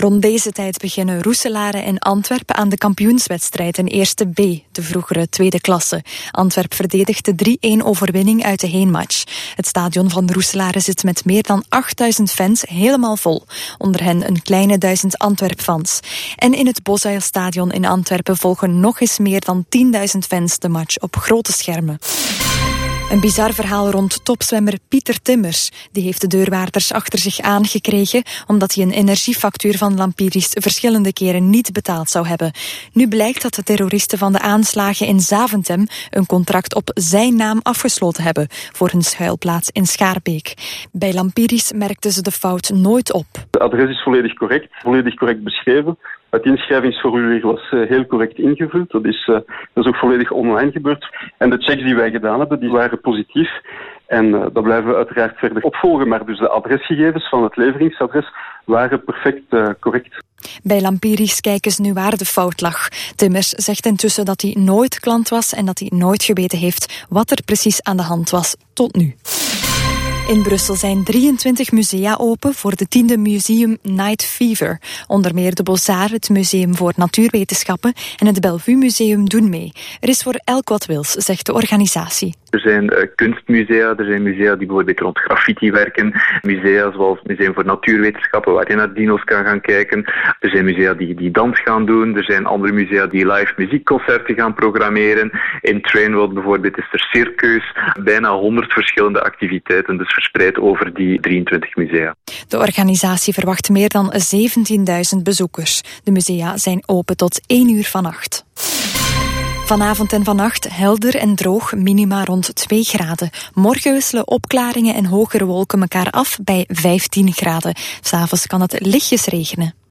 Rond deze tijd beginnen Roeselare en Antwerpen aan de kampioenswedstrijd in Eerste B, de vroegere tweede klasse. Antwerp verdedigt de 3-1 overwinning uit de heenmatch. Het stadion van Roeselare zit met meer dan 8000 fans helemaal vol. Onder hen een kleine 1000 Antwerp-fans. En in het Bosuilstadion in Antwerpen volgen nog eens meer dan 10.000 fans de match op grote schermen. Een bizar verhaal rond topzwemmer Pieter Timmers. Die heeft de deurwaarders achter zich aangekregen omdat hij een energiefactuur van Lampiris verschillende keren niet betaald zou hebben. Nu blijkt dat de terroristen van de aanslagen in Zaventem een contract op zijn naam afgesloten hebben voor hun schuilplaats in Schaarbeek. Bij Lampiris merkten ze de fout nooit op. Het adres is volledig correct beschreven. Het inschrijvingsformulier was heel correct ingevuld. Dat is ook volledig online gebeurd. En de checks die wij gedaan hebben, die waren positief. En dat blijven we uiteraard verder opvolgen. Maar dus de adresgegevens van het leveringsadres waren perfect correct. Bij Lampiris kijken ze nu waar de fout lag. Timmers zegt intussen dat hij nooit klant was en dat hij nooit geweten heeft wat er precies aan de hand was tot nu. In Brussel zijn 23 musea open voor de 10e Museum Night Fever. Onder meer de Beaux-Arts, het Museum voor Natuurwetenschappen en het Bellevue Museum doen mee. Er is voor elk wat wils, zegt de organisatie. Er zijn kunstmusea, er zijn musea die bijvoorbeeld rond graffiti werken. Musea zoals het Museum voor Natuurwetenschappen, waar je naar dino's kan gaan kijken. Er zijn musea die dans gaan doen. Er zijn andere musea die live muziekconcerten gaan programmeren. In Trainworld bijvoorbeeld is er circus. Bijna 100 verschillende activiteiten, dus verspreid over die 23 musea. De organisatie verwacht meer dan 17.000 bezoekers. De musea zijn open tot 1 uur vannacht. Vanavond en vannacht helder en droog, minima rond 2 graden. Morgen wisselen opklaringen en hogere wolken elkaar af bij 15 graden. 's Avonds kan het lichtjes regenen.